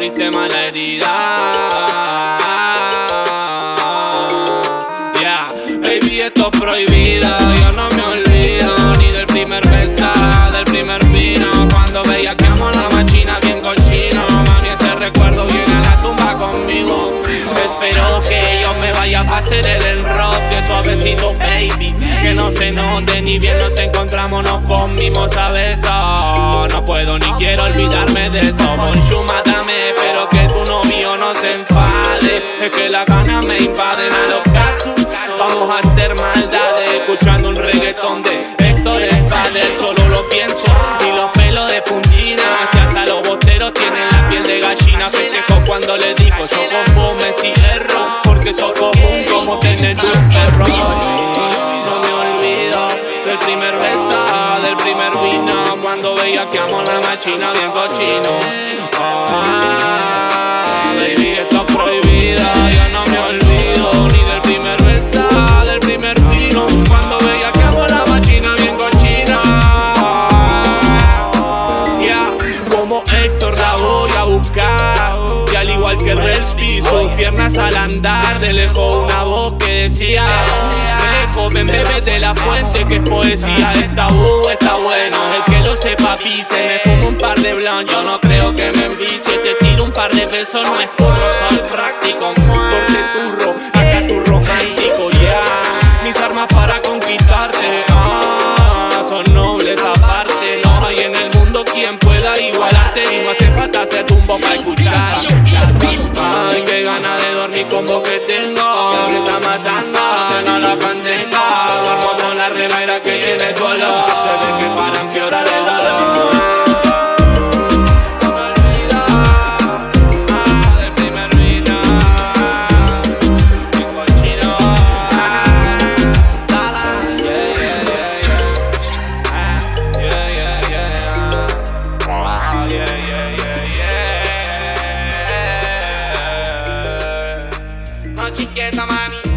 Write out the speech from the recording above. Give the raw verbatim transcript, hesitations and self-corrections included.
abriste mal la herida. Yeah, baby, esto es prohibido. Yo no me olvido ni del primer beso, del primer vino. Cuando bellaqueamos la machina bien cochino. Mami, ese recuerdo viene a la tumba conmigo. Espero que yo me vaya a hacer el rock, que suavecito, baby, que no se note ni bien nos encontramos, nos comimos a besos. No puedo ni quiero olvidarme de eso. Bonjour, mátame, pero que tu novio no se enfade. Es que las ganas me invaden a los casos. Vamos a hacer maldades, escuchando un reggaetón de Héctor el Father. Solo lo pienso y los pelos de puntina. Si hasta los boteros tienen la piel de gallina. Festejo cuando le digo yo con vos me cierro, porque sos común como tener un perro. No me olvido del primer beso, del primer vino. Cuando bellaqueamos la machina bien cochino. Ah, baby, esto es prohibido. Yo no me olvido ni del primer beso, del primer vino. Cuando bellaqueamos la machina bien cochina. Yeah, como Héctor la voy a buscar. Y al igual que Relsby, sus piernas al andar. De lejos una voz que decía: me comen bebés de la fuente, que es poesía. Esta uh, está bueno, el que lo sepa pise. Me fumo un par de blunt, yo no creo que me envicie. Te tiro un par de besos, no es curro, soy práctico. Corte turro, acá tu romántico, ya yeah. Mis armas para conquistarte, ah, son nobles aparte. No hay en el mundo quien pueda igualarte. Y no hace falta ser tumbo para escuchar. Ay, qué ganas de dormir con vos que tengo. Me está matando, se no lo contengo. Duermo con la remera que tiene color. Se ve que para empeorar el dolor. No me olvido, ah, del primer vino. Mi cochino, ah, dala, yeah, yeah, yeah, yeah. Ah, yeah, yeah, yeah, ah, yeah, yeah, yeah, yeah. No chiqueta, mami.